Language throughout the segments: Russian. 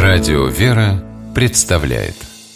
Радио «Вера» представляет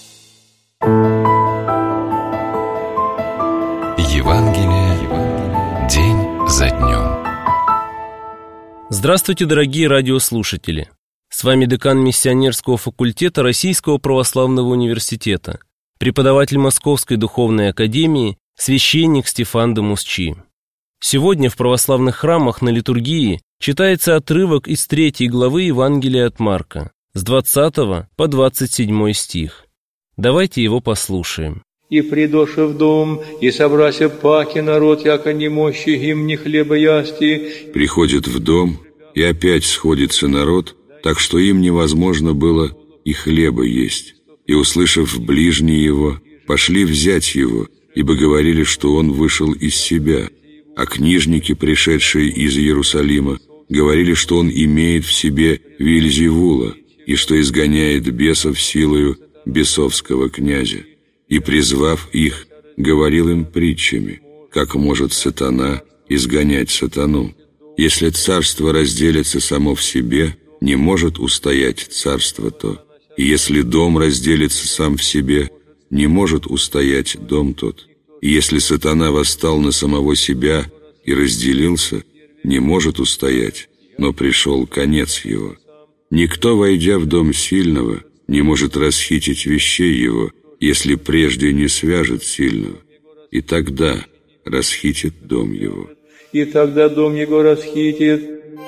Евангелие день за днем. Здравствуйте, дорогие радиослушатели! С вами декан миссионерского факультета Российского православного университета, преподаватель Московской духовной академии, священник Стефан де Мусчи. Сегодня в православных храмах на литургии читается отрывок из 3 главы Евангелия от Марка, с 20 по 27 стих. Давайте его послушаем. «И придоше в дом, и собрася паки народ, яко не мощи им ни хлеба ясти». Приходит в дом, и опять сходится народ, так что им невозможно было и хлеба есть. И, услышав ближние его, пошли взять его, ибо говорили, что он вышел из себя. А книжники, пришедшие из Иерусалима, говорили, что он имеет в себе Вельзевула, и что изгоняет бесов силою бесовского князя. И, призвав их, говорил им притчами, как может сатана изгонять сатану. Если царство разделится само в себе, не может устоять царство то. И если дом разделится сам в себе, не может устоять дом тот. И если сатана восстал на самого себя и разделился, не может устоять, но пришел конец его. Никто, войдя в дом сильного, не может расхитить вещей его, если прежде не свяжет сильного, и тогда расхитит дом его. И тогда дом его расхитит.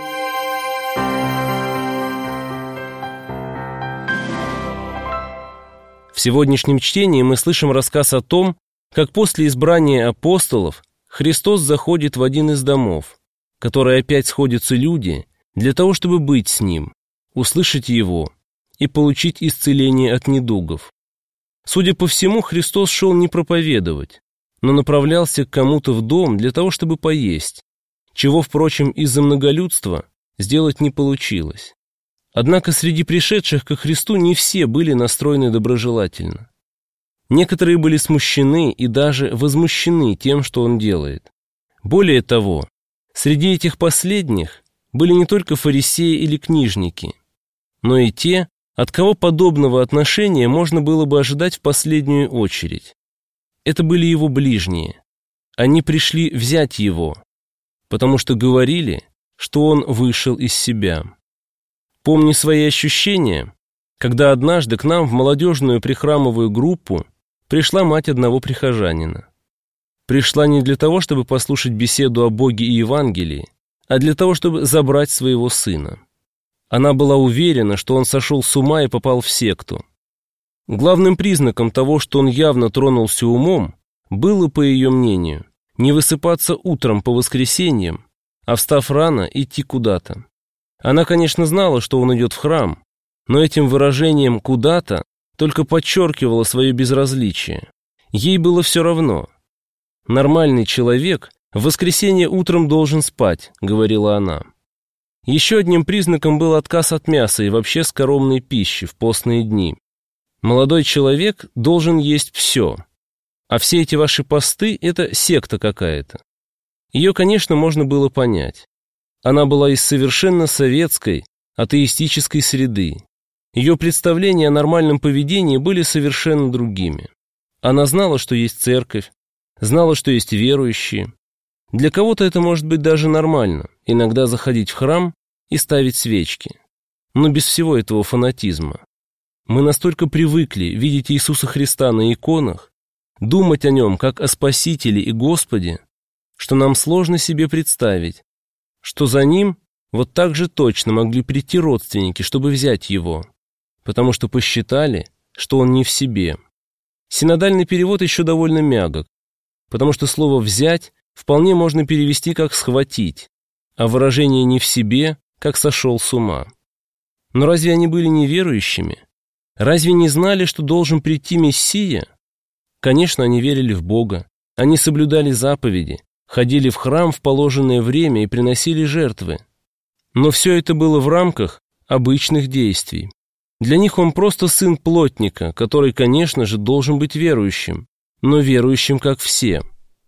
В сегодняшнем чтении мы слышим рассказ о том, как после избрания апостолов Христос заходит в один из домов, в который опять сходятся люди для того, чтобы быть с Ним, услышать Его и получить исцеление от недугов. Судя по всему, Христос шел не проповедовать, но направлялся к кому-то в дом для того, чтобы поесть, чего, впрочем, из-за многолюдства сделать не получилось. Однако среди пришедших ко Христу не все были настроены доброжелательно. Некоторые были смущены и даже возмущены тем, что Он делает. Более того, среди этих последних были не только фарисеи или книжники, но и те, от кого подобного отношения можно было бы ожидать в последнюю очередь. Это были Его ближние. Они пришли взять Его, потому что говорили, что Он вышел из себя. Помню свои ощущения, когда однажды к нам в молодежную прихрамовую группу пришла мать одного прихожанина. Пришла не для того, чтобы послушать беседу о Боге и Евангелии, а для того, чтобы забрать своего сына. Она была уверена, что он сошел с ума и попал в секту. Главным признаком того, что он явно тронулся умом, было, по ее мнению, не высыпаться утром по воскресеньям, а, встав рано, идти куда-то. Она, конечно, знала, что он идет в храм, но этим выражением «куда-то» только подчеркивала свое безразличие. Ей было все равно. «Нормальный человек в воскресенье утром должен спать», — говорила она. Еще одним признаком был отказ от мяса и вообще скоромной пищи в постные дни. Молодой человек должен есть все, а все эти ваши посты — это секта какая-то. Ее, конечно, можно было понять. Она была из совершенно советской, атеистической среды. Ее представления о нормальном поведении были совершенно другими. Она знала, что есть церковь, знала, что есть верующие. Для кого-то это может быть даже нормально, иногда заходить в храм и ставить свечки. Но без всего этого фанатизма. Мы настолько привыкли видеть Иисуса Христа на иконах, думать о Нем как о Спасителе и Господе, что нам сложно себе представить, что за Ним вот так же точно могли прийти родственники, чтобы взять Его, потому что посчитали, что Он не в себе. Синодальный перевод еще довольно мягок, потому что слово «взять» вполне можно перевести как «схватить», а выражение «не в себе» как «сошел с ума». Но разве они были неверующими? Разве не знали, что должен прийти Мессия? Конечно, они верили в Бога, они соблюдали заповеди, ходили в храм в положенное время и приносили жертвы. Но все это было в рамках обычных действий. Для них он просто сын плотника, который, конечно же, должен быть верующим, но верующим как все.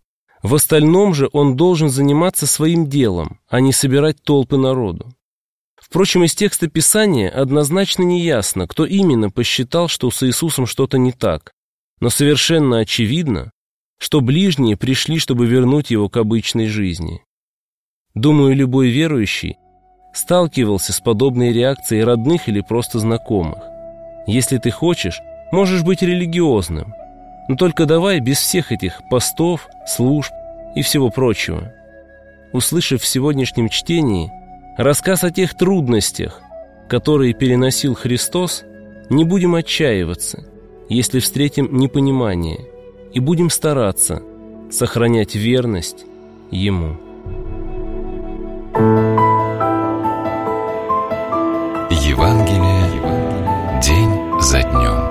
В остальном же он должен заниматься своим делом, а не собирать толпы народу. Впрочем, из текста Писания однозначно не ясно, кто именно посчитал, что с Иисусом что-то не так, но совершенно очевидно, что ближние пришли, чтобы вернуть его к обычной жизни. Думаю, любой верующий сталкивался с подобной реакцией родных или просто знакомых. Если ты хочешь, можешь быть религиозным, но только давай без всех этих постов, служб и всего прочего. Услышав в сегодняшнем чтении рассказ о тех трудностях, которые переносил Христос, не будем отчаиваться, если встретим непонимание, и будем стараться сохранять верность Ему. Евангелие день за днем.